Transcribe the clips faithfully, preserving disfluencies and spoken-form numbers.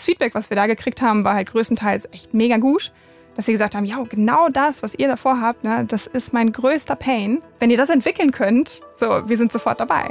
Feedback, was wir da gekriegt haben, war halt größtenteils echt mega gut. Dass sie gesagt haben, ja, genau das, was ihr davor habt, ne, das ist mein größter Pain. Wenn ihr das entwickeln könnt, so, wir sind sofort dabei.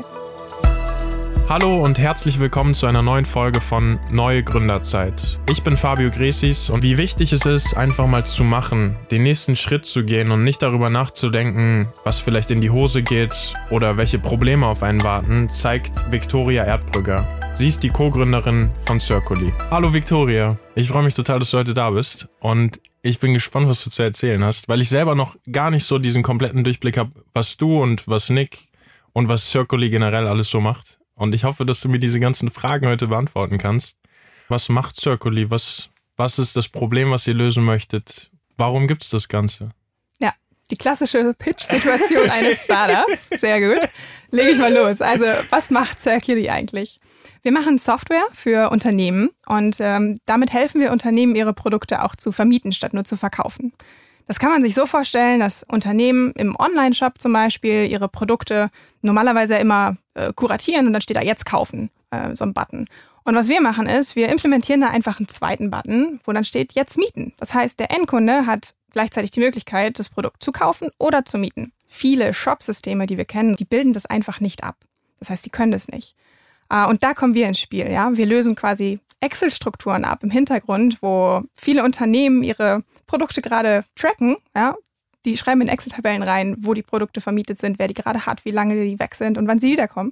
Hallo und herzlich willkommen zu einer neuen Folge von Neue Gründerzeit. Ich bin Fabio Gresis und wie wichtig es ist, einfach mal zu machen, den nächsten Schritt zu gehen und nicht darüber nachzudenken, was vielleicht in die Hose geht oder welche Probleme auf einen warten, zeigt Viktoria Erdbrügger. Sie ist die Co-Gründerin von Circoli. Hallo Viktoria, ich freue mich total, dass du heute da bist und ich bin gespannt, was du zu erzählen hast, weil ich selber noch gar nicht so diesen kompletten Durchblick habe, was du und was Nick und was Circoli generell alles so macht. Und ich hoffe, dass du mir diese ganzen Fragen heute beantworten kannst. Was macht Circoli? Was, was ist das Problem, was ihr lösen möchtet? Warum gibt es das Ganze? Ja, die klassische Pitch-Situation eines Startups. Sehr gut. Lege ich mal los. Also, was macht Circoli eigentlich? Wir machen Software für Unternehmen und ähm, damit helfen wir Unternehmen, ihre Produkte auch zu vermieten, statt nur zu verkaufen. Das kann man sich so vorstellen, dass Unternehmen im Online-Shop zum Beispiel ihre Produkte normalerweise immer äh, kuratieren und dann steht da jetzt kaufen, äh, so ein Button. Und was wir machen ist, wir implementieren da einfach einen zweiten Button, wo dann steht jetzt mieten. Das heißt, der Endkunde hat gleichzeitig die Möglichkeit, das Produkt zu kaufen oder zu mieten. Viele Shop-Systeme, die wir kennen, die bilden das einfach nicht ab. Das heißt, die können das nicht. Und da kommen wir ins Spiel. Ja? Wir lösen quasi Excel-Strukturen ab im Hintergrund, wo viele Unternehmen ihre Produkte gerade tracken. Ja? Die schreiben in Excel-Tabellen rein, wo die Produkte vermietet sind, wer die gerade hat, wie lange die weg sind und wann sie wiederkommen.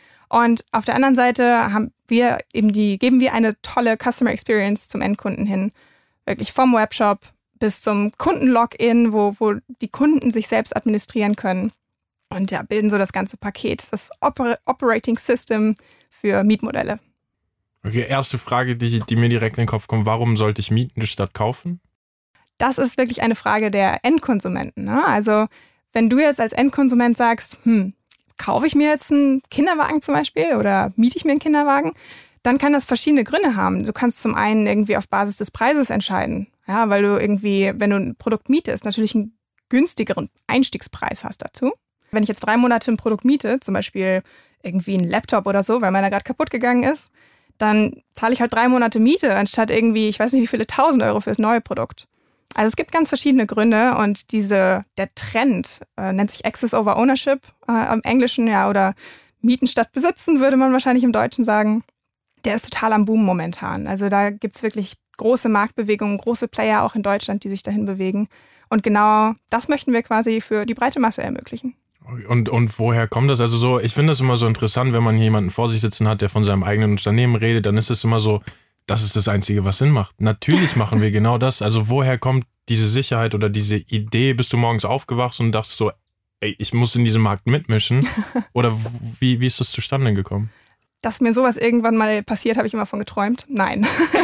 Und auf der anderen Seite haben wir eben die, geben wir eine tolle Customer Experience zum Endkunden hin. Wirklich vom Webshop bis zum Kunden-Login, wo, wo die Kunden sich selbst administrieren können. Und ja, bilden so das ganze Paket, das Oper- Operating System für Mietmodelle. Okay, erste Frage, die, die mir direkt in den Kopf kommt. Warum sollte ich mieten statt kaufen? Das ist wirklich eine Frage der Endkonsumenten. Ne? Also wenn du jetzt als Endkonsument sagst, hm, kaufe ich mir jetzt einen Kinderwagen zum Beispiel oder miete ich mir einen Kinderwagen, dann kann das verschiedene Gründe haben. Du kannst zum einen irgendwie auf Basis des Preises entscheiden, ja, weil du irgendwie, wenn du ein Produkt mietest, natürlich einen günstigeren Einstiegspreis hast dazu. Wenn ich jetzt drei Monate ein Produkt miete, zum Beispiel irgendwie einen Laptop oder so, weil meiner gerade kaputt gegangen ist, dann zahle ich halt drei Monate Miete, anstatt irgendwie, ich weiß nicht wie viele tausend Euro für das neue Produkt. Also es gibt ganz verschiedene Gründe und diese, der Trend äh, nennt sich Access over Ownership äh, im Englischen, ja, oder Mieten statt Besitzen, würde man wahrscheinlich im Deutschen sagen. Der ist total am Boom momentan. Also da gibt es wirklich große Marktbewegungen, große Player auch in Deutschland, die sich dahin bewegen. Und genau das möchten wir quasi für die breite Masse ermöglichen. Und, und woher kommt das? Also so, ich finde das immer so interessant, wenn man jemanden vor sich sitzen hat, der von seinem eigenen Unternehmen redet, dann ist es immer so, das ist das Einzige, was Sinn macht. Natürlich machen wir genau das. Also woher kommt diese Sicherheit oder diese Idee? Bist du morgens aufgewacht und dachtest so, ey, ich muss in diesem Markt mitmischen? Oder wie, wie ist das zustande gekommen? Dass mir sowas irgendwann mal passiert, habe ich immer von geträumt. Nein,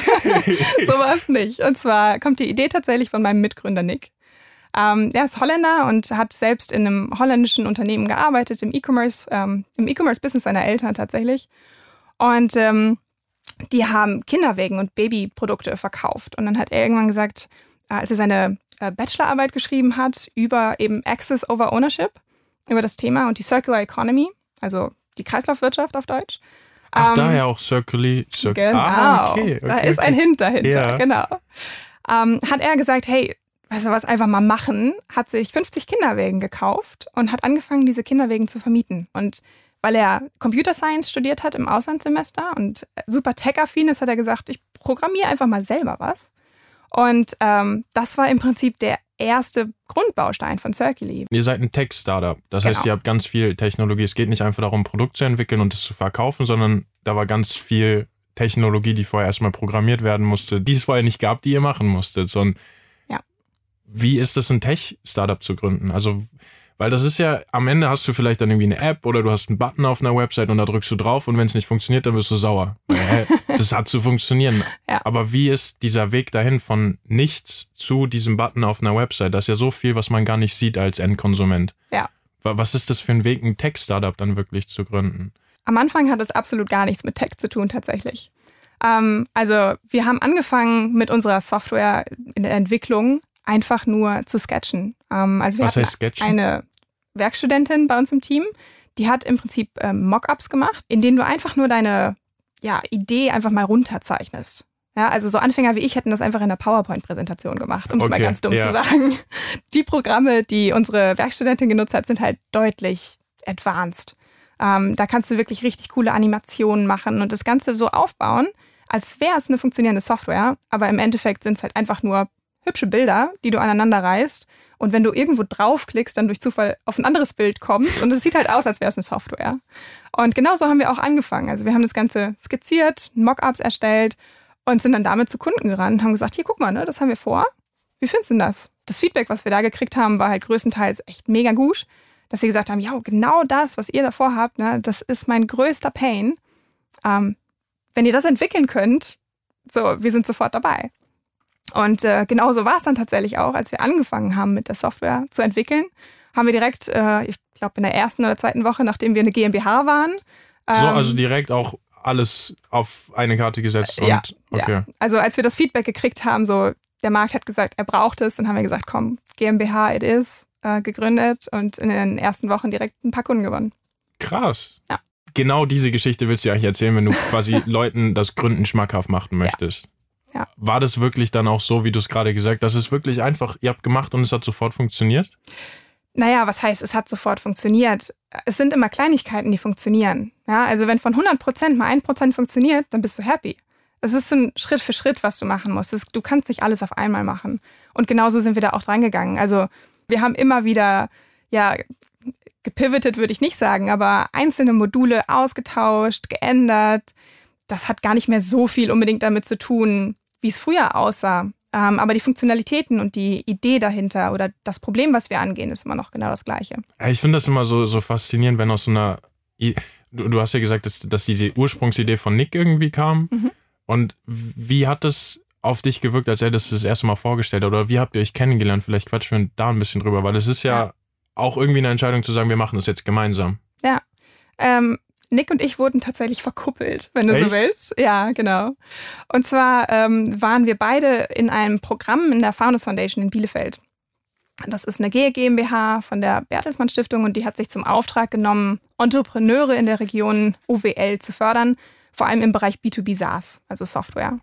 so war es nicht. Und zwar kommt die Idee tatsächlich von meinem Mitgründer Nick. Ähm, er ist Holländer und hat selbst in einem holländischen Unternehmen gearbeitet, im E-Commerce, ähm, im E-Commerce-Business seiner Eltern tatsächlich. Und ähm, die haben Kinderwägen und Babyprodukte verkauft. Und dann hat er irgendwann gesagt, äh, als er seine äh, Bachelorarbeit geschrieben hat über eben Access over Ownership, über das Thema und die Circular Economy, also die Kreislaufwirtschaft auf Deutsch. Ach, ähm, daher auch Circoli. Cir- genau, ah, okay, okay, da ist okay. ein Hint dahinter, Ja. genau. Ähm, hat er gesagt, hey, weißt du was, einfach mal machen, hat sich fünfzig Kinderwägen gekauft und hat angefangen, diese Kinderwägen zu vermieten. Und weil er Computer Science studiert hat im Auslandssemester und super tech-affin ist, hat er gesagt, ich programmiere einfach mal selber was. Und ähm, das war im Prinzip der erste Grundbaustein von Circoli. Ihr seid ein Tech-Startup. Das Genau. heißt, ihr habt ganz viel Technologie. Es geht nicht einfach darum, ein Produkt zu entwickeln und es zu verkaufen, sondern da war ganz viel Technologie, die vorher erstmal programmiert werden musste, die es vorher nicht gab, die ihr machen musstet. So ein Wie ist es, ein Tech-Startup zu gründen? Also, weil das ist ja, am Ende hast du vielleicht dann irgendwie eine App oder du hast einen Button auf einer Website und da drückst du drauf und wenn es nicht funktioniert, dann wirst du sauer. Weil, das hat zu funktionieren. Ja. Aber wie ist dieser Weg dahin von nichts zu diesem Button auf einer Website? Das ist ja so viel, was man gar nicht sieht als Endkonsument. Ja. Was ist das für ein Weg, ein Tech-Startup dann wirklich zu gründen? Am Anfang hat es absolut gar nichts mit Tech zu tun tatsächlich. Ähm, also wir haben angefangen mit unserer Software in der Entwicklung einfach nur zu sketchen. Ähm, also wir Was hatten heißt sketchen? Eine Werkstudentin bei uns im Team, die hat im Prinzip ähm, Mockups gemacht, in denen du einfach nur deine ja, Idee einfach mal runterzeichnest. Ja, also so Anfänger wie ich hätten das einfach in einer PowerPoint-Präsentation gemacht, um es Okay, mal ganz dumm ja. zu sagen. Die Programme, die unsere Werkstudentin genutzt hat, sind halt deutlich advanced. Ähm, da kannst du wirklich richtig coole Animationen machen und das Ganze so aufbauen, als wäre es eine funktionierende Software, aber im Endeffekt sind es halt einfach nur hübsche Bilder, die du aneinander reißt. Und wenn du irgendwo draufklickst, dann durch Zufall auf ein anderes Bild kommst. Und es sieht halt aus, als wäre es eine Software. Und genau so haben wir auch angefangen. Also wir haben das Ganze skizziert, Mockups erstellt und sind dann damit zu Kunden gerannt und haben gesagt, hier, guck mal, ne, das haben wir vor. Wie findest du denn das? Das Feedback, was wir da gekriegt haben, war halt größtenteils echt mega gut. Dass sie gesagt haben, ja, genau das, was ihr davor habt, ne, das ist mein größter Pain. Ähm, wenn ihr das entwickeln könnt, so, wir sind sofort dabei. Und äh, genau so war es dann tatsächlich auch, als wir angefangen haben, mit der Software zu entwickeln, haben wir direkt, äh, ich glaube in der ersten oder zweiten Woche, nachdem wir eine GmbH waren. Ähm, So, also direkt auch alles auf eine Karte gesetzt. Und, ja, okay. ja, also als wir das Feedback gekriegt haben, so der Markt hat gesagt, er braucht es, dann haben wir gesagt, komm, GmbH it is, äh, gegründet und in den ersten Wochen direkt ein paar Kunden gewonnen. Krass. Ja. Genau diese Geschichte willst du eigentlich erzählen, wenn du quasi Leuten das Gründen schmackhaft machen möchtest. Ja. Ja. War das wirklich dann auch so, wie du es gerade gesagt hast, das ist wirklich einfach, ihr habt gemacht und es hat sofort funktioniert? Naja, was heißt, es hat sofort funktioniert? Es sind immer Kleinigkeiten, die funktionieren. Ja, also wenn von hundert Prozent mal ein Prozent funktioniert, dann bist du happy. Es ist ein Schritt für Schritt, was du machen musst. Du kannst nicht alles auf einmal machen. Und genauso sind wir da auch dran gegangen. Also wir haben immer wieder, ja, gepivotet würde ich nicht sagen, aber einzelne Module ausgetauscht, geändert. Das hat gar nicht mehr so viel unbedingt damit zu tun, wie es früher aussah. Ähm, aber die Funktionalitäten und die Idee dahinter oder das Problem, was wir angehen, ist immer noch genau das Gleiche. Ich finde das immer so, so faszinierend, wenn aus so einer... I- Du, du hast ja gesagt, dass, dass diese Ursprungsidee von Nick irgendwie kam. Mhm. Und wie hat das auf dich gewirkt, als er das das erste Mal vorgestellt hat? Oder wie habt ihr euch kennengelernt? Vielleicht quatschen wir da ein bisschen drüber, weil es ist ja, ja auch irgendwie eine Entscheidung zu sagen, wir machen das jetzt gemeinsam. Ja, ähm, Nick und ich wurden tatsächlich verkuppelt, wenn du Echt? so willst. Ja, genau. Und zwar ähm, waren wir beide in einem Programm in der Founders Foundation in Bielefeld. Das ist eine G GmbH von der Bertelsmann Stiftung und die hat sich zum Auftrag genommen, Entrepreneure in der Region O W L zu fördern, vor allem im Bereich B zwei B SaaS, also Software.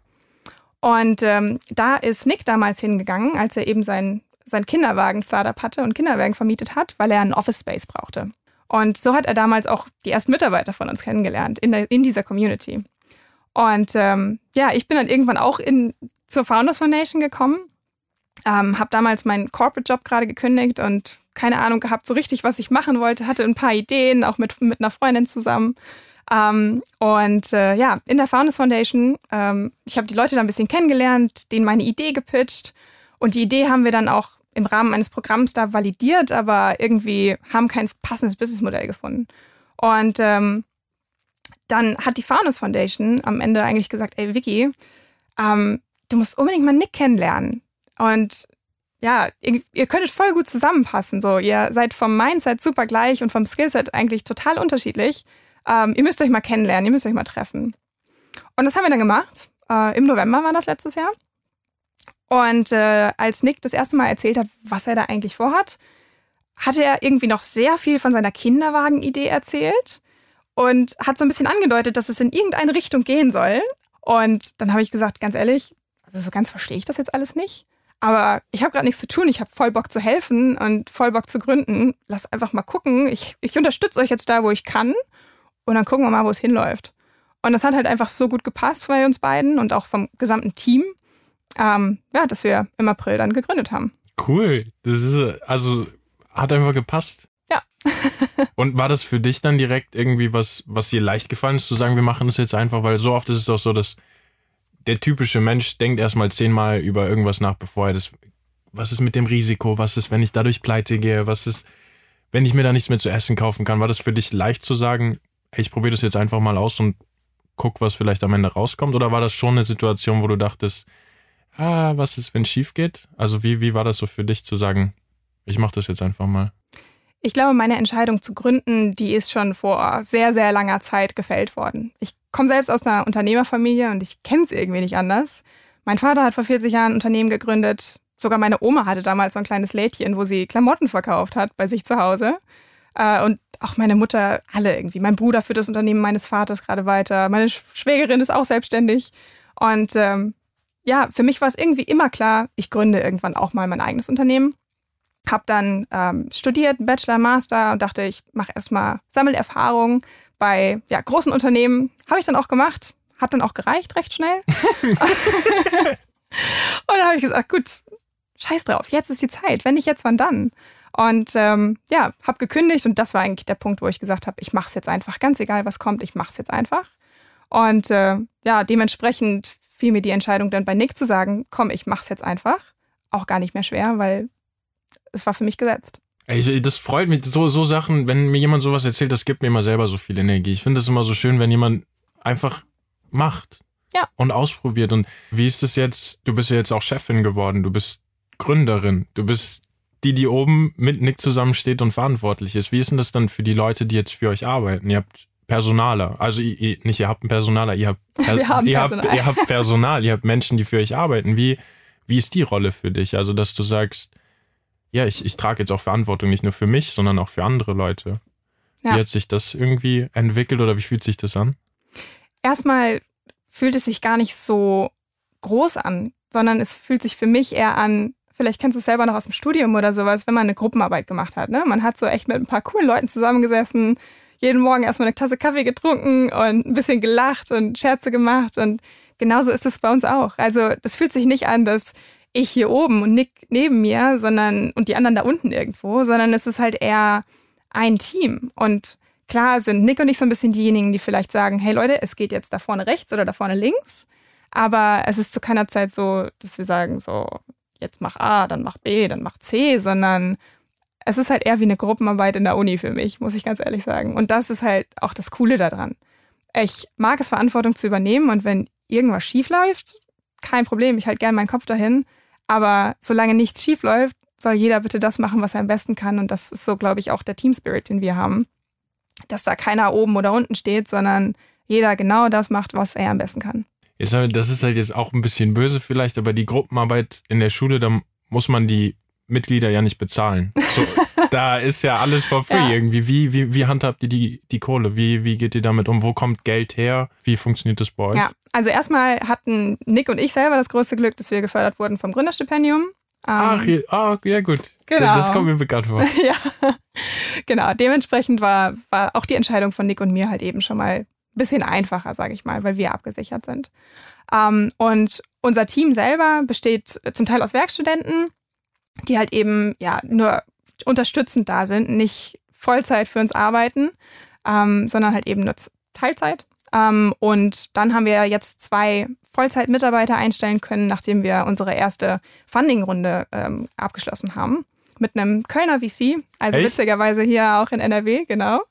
Und ähm, da ist Nick damals hingegangen, als er eben sein, sein Kinderwagen-Startup hatte und Kinderwagen vermietet hat, weil er einen Office Space brauchte. Und so hat er damals auch die ersten Mitarbeiter von uns kennengelernt in, der, in dieser Community. Und ähm, ja, ich bin dann irgendwann auch in, zur Founders Foundation gekommen, ähm, habe damals meinen Corporate-Job gerade gekündigt und keine Ahnung gehabt, so richtig, was ich machen wollte, hatte ein paar Ideen, auch mit, mit einer Freundin zusammen. Ähm, und äh, ja, in der Founders Foundation, ähm, ich habe die Leute da ein bisschen kennengelernt, denen meine Idee gepitcht und die Idee haben wir dann auch im Rahmen eines Programms da validiert, aber irgendwie haben kein passendes Businessmodell gefunden. Und ähm, dann hat die Founders Foundation am Ende eigentlich gesagt, ey Vicky, ähm, du musst unbedingt mal Nick kennenlernen. Und ja, ihr, ihr könntet voll gut zusammenpassen. So, ihr seid vom Mindset super gleich und vom Skillset eigentlich total unterschiedlich. Ähm, ihr müsst euch mal kennenlernen, ihr müsst euch mal treffen. Und das haben wir dann gemacht. Äh, Im November war das letztes Jahr. Und äh, als Nick das erste Mal erzählt hat, was er da eigentlich vorhat, hatte er irgendwie noch sehr viel von seiner Kinderwagen-Idee erzählt und hat so ein bisschen angedeutet, dass es in irgendeine Richtung gehen soll. Und dann habe ich gesagt, ganz ehrlich, also so ganz verstehe ich das jetzt alles nicht. Aber ich habe gerade nichts zu tun, ich habe voll Bock zu helfen und voll Bock zu gründen. Lass einfach mal gucken. Ich, ich unterstütze euch jetzt da, wo ich kann. Und dann gucken wir mal, wo es hinläuft. Und das hat halt einfach so gut gepasst bei uns beiden und auch vom gesamten Team. Ähm, ja, dass wir im April dann gegründet haben. Cool. Das ist, also, hat einfach gepasst. Ja. Und war das für dich dann direkt irgendwie was, was dir leicht gefallen ist, zu sagen, wir machen das jetzt einfach? Weil so oft ist es auch so, dass der typische Mensch denkt erstmal zehnmal über irgendwas nach, bevor er das, was ist mit dem Risiko? Was ist, wenn ich dadurch pleite gehe? Was ist, wenn ich mir da nichts mehr zu essen kaufen kann? War das für dich leicht zu sagen, hey, ich probiere das jetzt einfach mal aus und guck, was vielleicht am Ende rauskommt? Oder war das schon eine Situation, wo du dachtest, ah, was ist, wenn es schief geht? Also wie, wie war das so für dich zu sagen, ich mache das jetzt einfach mal? Ich glaube, meine Entscheidung zu gründen, die ist schon vor sehr, sehr langer Zeit gefällt worden. Ich komme selbst aus einer Unternehmerfamilie und ich kenne es irgendwie nicht anders. Mein Vater hat vor vierzig Jahren ein Unternehmen gegründet. Sogar meine Oma hatte damals so ein kleines Lädchen, wo sie Klamotten verkauft hat bei sich zu Hause. Und auch meine Mutter, alle irgendwie. Mein Bruder führt das Unternehmen meines Vaters gerade weiter. Meine Schwägerin ist auch selbstständig. Und ähm, ja, für mich war es irgendwie immer klar, ich gründe irgendwann auch mal mein eigenes Unternehmen. Hab dann ähm, studiert, Bachelor, Master und dachte, ich mache erstmal Sammelerfahrung bei ja, großen Unternehmen. Habe ich dann auch gemacht, hat dann auch gereicht recht schnell. Und dann habe ich gesagt, gut, scheiß drauf, jetzt ist die Zeit. Wenn nicht jetzt, wann dann? Und ähm, ja, habe gekündigt und das war eigentlich der Punkt, wo ich gesagt habe, ich mache es jetzt einfach. Ganz egal, was kommt, ich mache es jetzt einfach. Und äh, ja, dementsprechend fiel mir die Entscheidung dann bei Nick zu sagen, komm, ich mache es jetzt einfach. Auch gar nicht mehr schwer, weil es war für mich gesetzt. Ey, das freut mich, so, so Sachen, wenn mir jemand sowas erzählt, das gibt mir immer selber so viel Energie. Ich finde das immer so schön, wenn jemand einfach macht ja. und ausprobiert. Und wie ist es jetzt, du bist ja jetzt auch Chefin geworden, du bist Gründerin, du bist die, die oben mit Nick zusammensteht und verantwortlich ist. Wie ist denn das dann für die Leute, die jetzt für euch arbeiten? Ihr habt Personaler, also ihr, nicht ihr habt einen Personaler, ihr habt, per, Wir haben ihr, Personal. habt, ihr habt Personal, ihr habt Menschen, die für euch arbeiten. Wie, wie ist die Rolle für dich? Also, dass du sagst, ja, ich, ich trage jetzt auch Verantwortung nicht nur für mich, sondern auch für andere Leute. Ja. Wie hat sich das irgendwie entwickelt oder wie fühlt sich das an? Erstmal fühlt es sich gar nicht so groß an, sondern es fühlt sich für mich eher an, vielleicht kennst du es selber noch aus dem Studium oder sowas, wenn man eine Gruppenarbeit gemacht hat. Ne? Man hat so echt mit ein paar coolen Leuten zusammengesessen, jeden Morgen erstmal eine Tasse Kaffee getrunken und ein bisschen gelacht und Scherze gemacht. Und genauso ist es bei uns auch. Also das fühlt sich nicht an, dass ich hier oben und Nick neben mir, sondern und die anderen da unten irgendwo, sondern es ist halt eher ein Team. Und klar sind Nick und ich so ein bisschen diejenigen, die vielleicht sagen, hey Leute, es geht jetzt da vorne rechts oder da vorne links. Aber es ist zu keiner Zeit so, dass wir sagen, so jetzt mach A, dann mach B, dann mach C, sondern es ist halt eher wie eine Gruppenarbeit in der Uni für mich, muss ich ganz ehrlich sagen. Und das ist halt auch das Coole daran. Ich mag es, Verantwortung zu übernehmen und wenn irgendwas schief läuft, kein Problem, ich halte gerne meinen Kopf dahin. Aber solange nichts schief läuft, soll jeder bitte das machen, was er am besten kann. Und das ist so, glaube ich, auch der Team-Spirit, den wir haben. Dass da keiner oben oder unten steht, sondern jeder genau das macht, was er am besten kann. Das ist halt jetzt auch ein bisschen böse vielleicht, aber die Gruppenarbeit in der Schule, da muss man die Mitglieder ja nicht bezahlen. So, da ist ja alles for free ja. irgendwie. Wie, wie, wie handhabt ihr die, die Kohle? Wie, wie geht ihr damit um? Wo kommt Geld her? Wie funktioniert das bei euch? Ja, also erstmal hatten Nick und ich selber das größte Glück, dass wir gefördert wurden vom Gründerstipendium. Ach, ja, ah, ja gut. Genau. Das kommt mir bekannt vor. Ja, genau. Dementsprechend war, war auch die Entscheidung von Nick und mir halt eben schon mal ein bisschen einfacher, sage ich mal, weil wir abgesichert sind. Um, und unser Team selber besteht zum Teil aus Werkstudenten, die halt eben ja nur unterstützend da sind, nicht Vollzeit für uns arbeiten, ähm, sondern halt eben nur Teilzeit. Ähm, und dann haben wir jetzt zwei Vollzeit-Mitarbeiter einstellen können, nachdem wir unsere erste Funding-Runde ähm, abgeschlossen haben. Mit einem Kölner V C, also Echt? Witzigerweise hier auch in N R W, genau.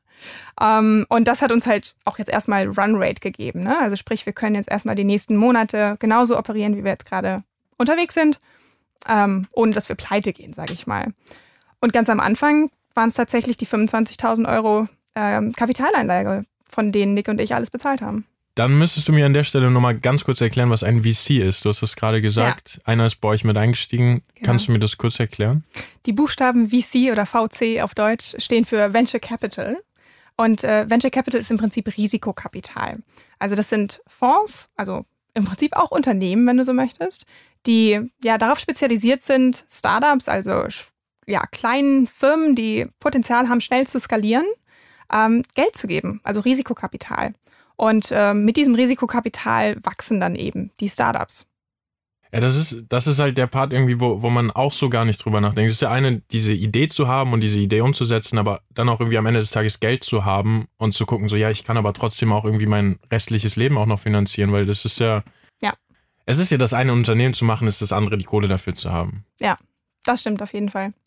Um, und das hat uns halt auch jetzt erstmal Runrate gegeben. Ne? Also sprich, wir können jetzt erstmal die nächsten Monate genauso operieren, wie wir jetzt gerade unterwegs sind, ähm, ohne dass wir pleite gehen, sage ich mal. Und ganz am Anfang waren es tatsächlich die fünfundzwanzigtausend Euro ähm, Kapitaleinlage, von denen Nick und ich alles bezahlt haben. Dann müsstest du mir an der Stelle nochmal ganz kurz erklären, was ein V C ist. Du hast das gerade gesagt. Ja. Einer ist bei euch mit eingestiegen. Genau. Kannst du mir das kurz erklären? Die Buchstaben V C oder V C auf Deutsch stehen für Venture Capital. Und äh, Venture Capital ist im Prinzip Risikokapital. Also das sind Fonds, also im Prinzip auch Unternehmen, wenn du so möchtest, die ja darauf spezialisiert sind, Startups, also ja kleinen Firmen, die Potenzial haben, schnell zu skalieren, ähm, Geld zu geben, also Risikokapital. Und ähm, mit diesem Risikokapital wachsen dann eben die Startups. Ja, das ist, das ist halt der Part irgendwie, wo, wo man auch so gar nicht drüber nachdenkt. Es ist ja eine, diese Idee zu haben und diese Idee umzusetzen, aber dann auch irgendwie am Ende des Tages Geld zu haben und zu gucken, so ja, ich kann aber trotzdem auch irgendwie mein restliches Leben auch noch finanzieren, weil das ist ja, ja. Es ist ja das eine Unternehmen zu machen, ist das andere die Kohle dafür zu haben. Ja, das stimmt auf jeden Fall.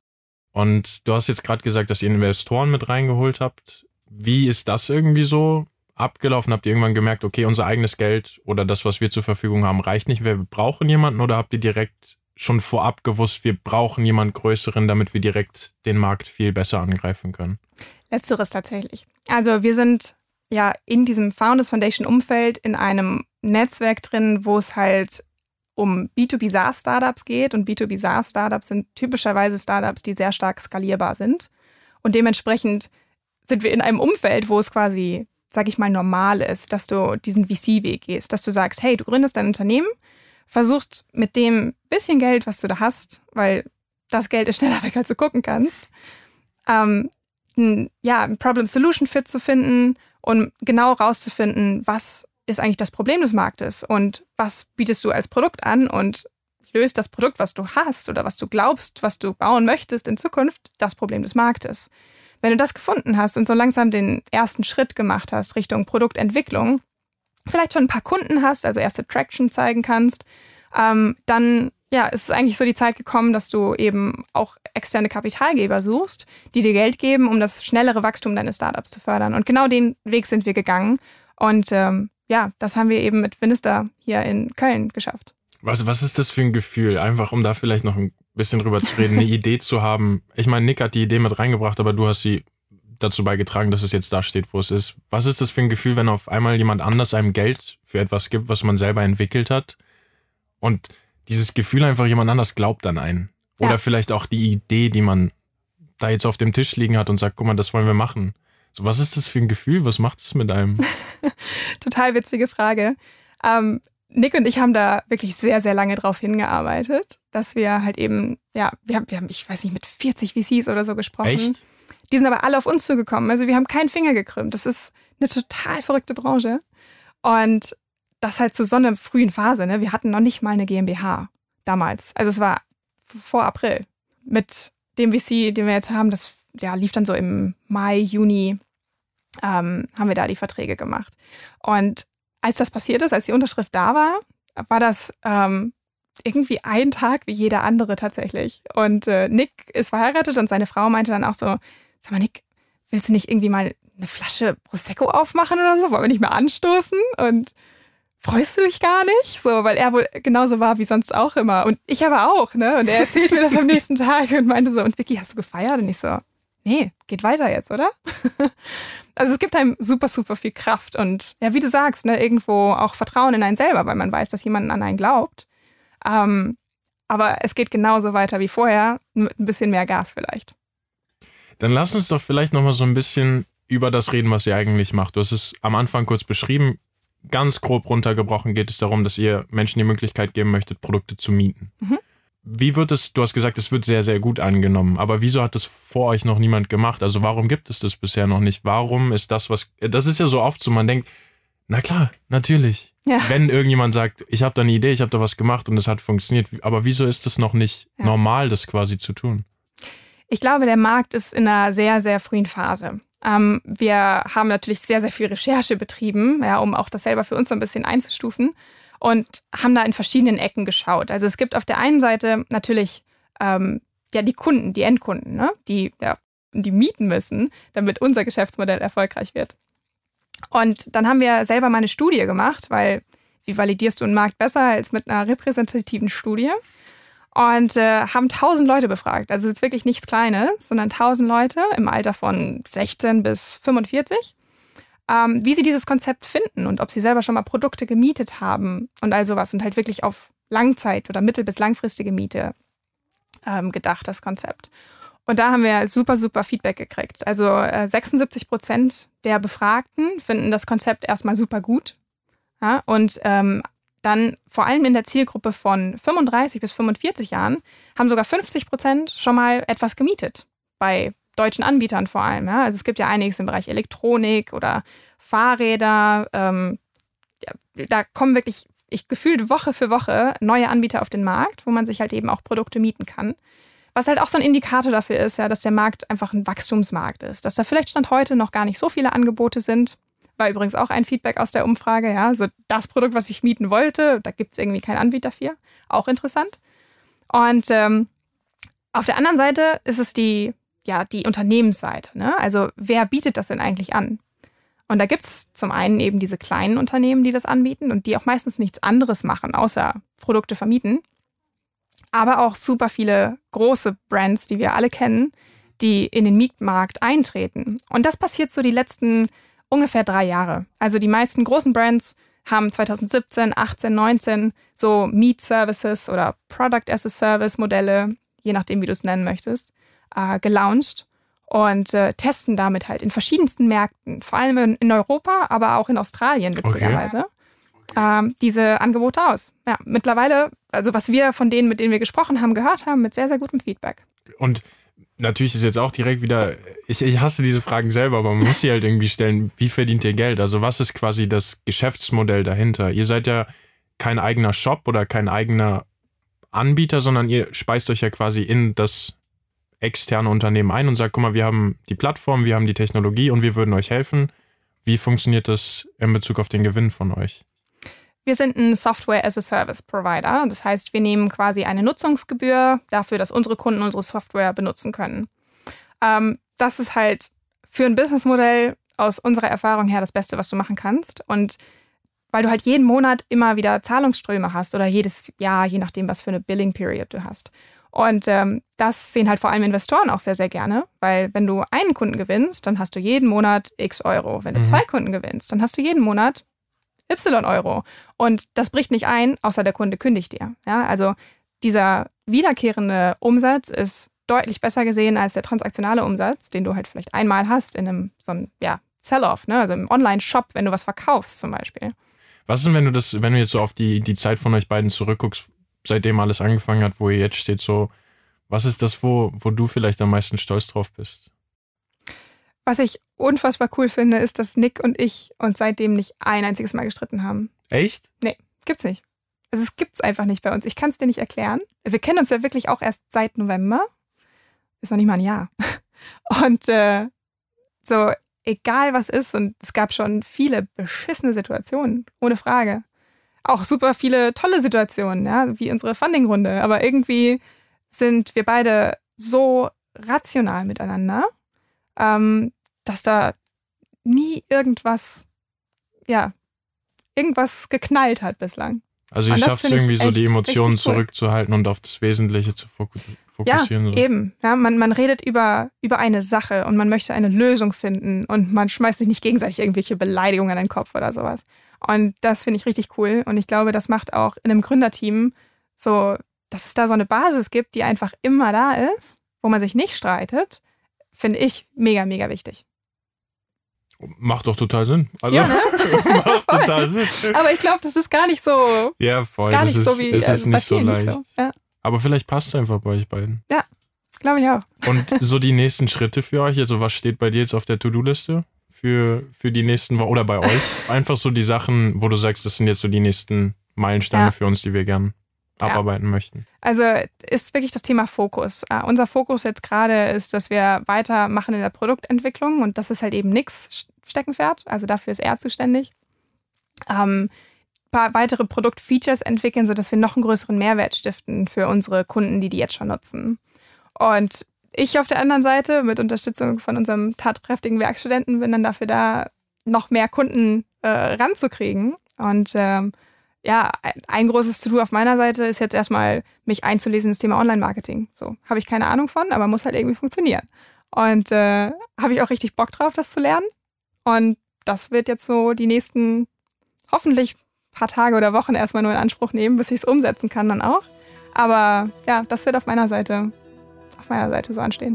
Und du hast jetzt gerade gesagt, dass ihr Investoren mit reingeholt habt. Wie ist das irgendwie so abgelaufen? Habt ihr irgendwann gemerkt, okay, unser eigenes Geld oder das, was wir zur Verfügung haben, reicht nicht, wir brauchen jemanden, oder habt ihr direkt schon vorab gewusst, wir brauchen jemanden Größeren, damit wir direkt den Markt viel besser angreifen können? Letzteres tatsächlich. Also wir sind ja in diesem Founders Foundation Umfeld in einem Netzwerk drin, wo es halt um B zwei B SaaS-Startups geht, und B zwei B SaaS-Startups sind typischerweise Startups, die sehr stark skalierbar sind, und dementsprechend sind wir in einem Umfeld, wo es quasi, sag ich mal, normal ist, dass du diesen V C-Weg gehst, dass du sagst, hey, du gründest dein Unternehmen, versuchst mit dem bisschen Geld, was du da hast, weil das Geld ist schneller weg, als du gucken kannst, ähm, ein, ja, ein Problem-Solution-Fit zu finden und genau rauszufinden, was ist eigentlich das Problem des Marktes und was bietest du als Produkt an und löst das Produkt, was du hast oder was du glaubst, was du bauen möchtest in Zukunft, das Problem des Marktes. Wenn du das gefunden hast und so langsam den ersten Schritt gemacht hast Richtung Produktentwicklung, vielleicht schon ein paar Kunden hast, also erste Traction zeigen kannst, ähm, dann ja, ist es eigentlich so die Zeit gekommen, dass du eben auch externe Kapitalgeber suchst, die dir Geld geben, um das schnellere Wachstum deines Startups zu fördern. Und genau den Weg sind wir gegangen. Und ähm, ja, das haben wir eben mit Vinister hier in Köln geschafft. Was, was ist das für ein Gefühl? Einfach, um da vielleicht noch ein bisschen drüber zu reden, eine Idee zu haben. Ich meine, Nick hat die Idee mit reingebracht, aber du hast sie dazu beigetragen, dass es jetzt da steht, wo es ist. Was ist das für ein Gefühl, wenn auf einmal jemand anders einem Geld für etwas gibt, was man selber entwickelt hat und dieses Gefühl einfach, jemand anders glaubt an einen? Oder ja. Vielleicht auch die Idee, die man da jetzt auf dem Tisch liegen hat und sagt, guck mal, das wollen wir machen. So, was ist das für ein Gefühl? Was macht es mit einem? Total witzige Frage. Ähm, Nick und ich haben da wirklich sehr, sehr lange drauf hingearbeitet, dass wir halt eben, ja, wir haben, wir haben, ich weiß nicht, mit vierzig V Cs oder so gesprochen. Echt? Die sind aber alle auf uns zugekommen. Also wir haben keinen Finger gekrümmt. Das ist eine total verrückte Branche. Und das halt zu so einer frühen Phase. Ne? Wir hatten noch nicht mal eine GmbH damals. Also es war vor April. Mit dem V C, den wir jetzt haben, das ja, lief dann so im Mai, Juni, ähm, haben wir da die Verträge gemacht. Und als das passiert ist, als die Unterschrift da war, war das ähm, irgendwie ein Tag wie jeder andere tatsächlich. Und äh, Nick ist verheiratet und seine Frau meinte dann auch so, sag mal Nick, willst du nicht irgendwie mal eine Flasche Prosecco aufmachen oder so? Wollen wir nicht mal anstoßen? Und freust du dich gar nicht? So, weil er wohl genauso war wie sonst auch immer. Und ich aber auch, ne? Und er erzählt mir das am nächsten Tag und meinte so, und Vicky, hast du gefeiert? Und ich so, nee, geht weiter jetzt, oder? Also es gibt einem super, super viel Kraft und ja, wie du sagst, ne, irgendwo auch Vertrauen in einen selber, weil man weiß, dass jemand an einen glaubt. Ähm, aber es geht genauso weiter wie vorher, mit ein bisschen mehr Gas vielleicht. Dann lass uns doch vielleicht nochmal so ein bisschen über das reden, was ihr eigentlich macht. Du hast es am Anfang kurz beschrieben. Ganz grob runtergebrochen geht es darum, dass ihr Menschen die Möglichkeit geben möchtet, Produkte zu mieten. Mhm. Wie wird es, du hast gesagt, es wird sehr, sehr gut angenommen, aber wieso hat das vor euch noch niemand gemacht? Also warum gibt es das bisher noch nicht? Warum ist das was, das ist ja so oft so, man denkt, na klar, natürlich. Ja. Wenn irgendjemand sagt, ich habe da eine Idee, ich habe da was gemacht und es hat funktioniert, aber wieso ist es noch nicht ja. normal, das quasi zu tun? Ich glaube, der Markt ist in einer sehr, sehr frühen Phase. Ähm, wir haben natürlich sehr, sehr viel Recherche betrieben, ja, um auch das selber für uns so ein bisschen einzustufen. Und haben da in verschiedenen Ecken geschaut. Also es gibt auf der einen Seite natürlich ähm, ja die Kunden, die Endkunden, ne? die, ja, die mieten müssen, damit unser Geschäftsmodell erfolgreich wird. Und dann haben wir selber mal eine Studie gemacht, weil wie validierst du einen Markt besser als mit einer repräsentativen Studie? Und äh, haben tausend Leute befragt. Also jetzt wirklich nichts Kleines, sondern tausend Leute im Alter von sechzehn bis fünfundvierzig. Ähm, wie sie dieses Konzept finden und ob sie selber schon mal Produkte gemietet haben und all sowas und halt wirklich auf Langzeit- oder mittel- bis langfristige Miete ähm, gedacht, das Konzept. Und da haben wir super, super Feedback gekriegt. Also äh, sechsundsiebzig Prozent der Befragten finden das Konzept erstmal super gut. Ja, und ähm, dann vor allem in der Zielgruppe von fünfunddreißig bis fünfundvierzig Jahren haben sogar fünfzig Prozent schon mal etwas gemietet bei deutschen Anbietern vor allem. Ja? Also es gibt ja einiges im Bereich Elektronik oder Fahrräder. Ähm, ja, da kommen wirklich, ich gefühlt Woche für Woche neue Anbieter auf den Markt, wo man sich halt eben auch Produkte mieten kann. Was halt auch so ein Indikator dafür ist, ja, dass der Markt einfach ein Wachstumsmarkt ist. Dass da vielleicht Stand heute noch gar nicht so viele Angebote sind. War übrigens auch ein Feedback aus der Umfrage. Ja? Also das Produkt, was ich mieten wollte, da gibt es irgendwie keinen Anbieter für. Auch interessant. Und ähm, auf der anderen Seite ist es die ja, die Unternehmensseite. Ne? Also wer bietet das denn eigentlich an? Und da gibt es zum einen eben diese kleinen Unternehmen, die das anbieten und die auch meistens nichts anderes machen, außer Produkte vermieten. Aber auch super viele große Brands, die wir alle kennen, die in den Mietmarkt eintreten. Und das passiert so die letzten ungefähr drei Jahre. Also die meisten großen Brands haben zwanzig siebzehn, achtzehn, neunzehn so Miet-Services oder Product-as-a-Service-Modelle, je nachdem, wie du es nennen möchtest, äh, gelauncht und äh, testen damit halt in verschiedensten Märkten, vor allem in, in Europa, aber auch in Australien witzigerweise. Okay. ähm, diese Angebote aus. Ja, mittlerweile, also was wir von denen, mit denen wir gesprochen haben, gehört haben, mit sehr, sehr gutem Feedback. Und natürlich ist jetzt auch direkt wieder, ich, ich hasse diese Fragen selber, aber man muss sie halt irgendwie stellen, wie verdient ihr Geld? Also was ist quasi das Geschäftsmodell dahinter? Ihr seid ja kein eigener Shop oder kein eigener Anbieter, sondern ihr speist euch ja quasi in das externe Unternehmen ein und sagt, guck mal, wir haben die Plattform, wir haben die Technologie und wir würden euch helfen. Wie funktioniert das in Bezug auf den Gewinn von euch? Wir sind ein Software-as-a-Service-Provider. Das heißt, wir nehmen quasi eine Nutzungsgebühr dafür, dass unsere Kunden unsere Software benutzen können. Ähm, das ist halt für ein Businessmodell aus unserer Erfahrung her das Beste, was du machen kannst. Und weil du halt jeden Monat immer wieder Zahlungsströme hast oder jedes Jahr, je nachdem, was für eine Billing-Period du hast. Und ähm, das sehen halt vor allem Investoren auch sehr, sehr gerne, weil wenn du einen Kunden gewinnst, dann hast du jeden Monat x Euro. Wenn du mhm. zwei Kunden gewinnst, dann hast du jeden Monat y Euro. Und das bricht nicht ein, außer der Kunde kündigt dir. Ja, also dieser wiederkehrende Umsatz ist deutlich besser gesehen als der transaktionale Umsatz, den du halt vielleicht einmal hast in einem so einem ja, Sell-off, ne? Also im Online-Shop, wenn du was verkaufst zum Beispiel. Was ist denn, wenn du das, wenn du jetzt so auf die, die Zeit von euch beiden zurückguckst, seitdem alles angefangen hat, wo ihr jetzt steht, so, was ist das, wo, wo du vielleicht am meisten stolz drauf bist? Was ich unfassbar cool finde, ist, dass Nick und ich uns seitdem nicht ein einziges Mal gestritten haben. Echt? Nee, gibt's nicht. Also es gibt's einfach nicht bei uns. Ich kann es dir nicht erklären. Wir kennen uns ja wirklich auch erst seit November. Ist noch nicht mal ein Jahr. Und äh, so, egal was ist, und es gab schon viele beschissene Situationen, ohne Frage. Auch super viele tolle Situationen, ja, wie unsere Funding-Runde. Aber irgendwie sind wir beide so rational miteinander, ähm, dass da nie irgendwas, ja, irgendwas geknallt hat bislang. Also ihr schafft es irgendwie so, die Emotionen zurückzuhalten und auf das Wesentliche zu fokussieren. Ja, so. eben. Ja, man, man redet über, über eine Sache und man möchte eine Lösung finden und man schmeißt sich nicht gegenseitig irgendwelche Beleidigungen in den Kopf oder sowas. Und das finde ich richtig cool und ich glaube, das macht auch in einem Gründerteam so, dass es da so eine Basis gibt, die einfach immer da ist, wo man sich nicht streitet, finde ich mega, mega wichtig. Macht doch total Sinn. Also, ja, ne? Macht total Sinn. Aber ich glaube, das ist gar nicht so. Ja, voll. Gar das nicht ist, so wie es ist äh, nicht so leicht. Nicht so. Ja. Aber vielleicht passt es einfach bei euch beiden. Ja, glaube ich auch. Und so die nächsten Schritte für euch, also was steht bei dir jetzt auf der To-Do-Liste für, für die nächsten Wochen oder bei euch? Einfach so die Sachen, wo du sagst, das sind jetzt so die nächsten Meilensteine ja. für uns, die wir gern abarbeiten ja. möchten. Also ist wirklich das Thema Fokus. Uh, unser Fokus jetzt gerade ist, dass wir weitermachen in der Produktentwicklung und das ist halt eben nix Steckenpferd, also dafür ist er zuständig. Ähm, paar weitere Produktfeatures entwickeln, sodass wir noch einen größeren Mehrwert stiften für unsere Kunden, die die jetzt schon nutzen. Und ich auf der anderen Seite mit Unterstützung von unserem tatkräftigen Werkstudenten bin dann dafür da, noch mehr Kunden äh, ranzukriegen. Und ähm, ja, ein großes To-Do auf meiner Seite ist jetzt erstmal, mich einzulesen ins Thema Online-Marketing. So, habe ich keine Ahnung von, aber muss halt irgendwie funktionieren. Und äh, habe ich auch richtig Bock drauf, das zu lernen. Und das wird jetzt so die nächsten, hoffentlich paar Tage oder Wochen erstmal nur in Anspruch nehmen, bis ich es umsetzen kann dann auch. Aber ja, das wird auf meiner Seite, auf meiner Seite so anstehen.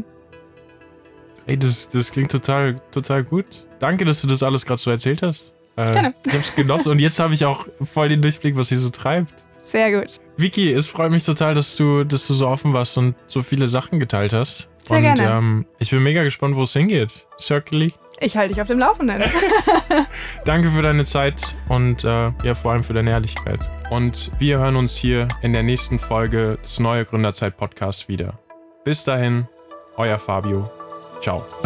Ey, das, das klingt total, total gut. Danke, dass du das alles gerade so erzählt hast. Äh, Gerne. Ich hab's genossen und jetzt habe ich auch voll den Durchblick, was hier so treibt. Sehr gut. Vicky, es freut mich total, dass du, dass du so offen warst und so viele Sachen geteilt hast. Sehr und, gerne. Ähm, ich bin mega gespannt, wo es hingeht. Circly. Ich halte dich auf dem Laufenden. Danke für deine Zeit und äh, ja, vor allem für deine Ehrlichkeit. Und wir hören uns hier in der nächsten Folge des Neue Gründerzeit Podcasts wieder. Bis dahin, euer Fabio. Ciao.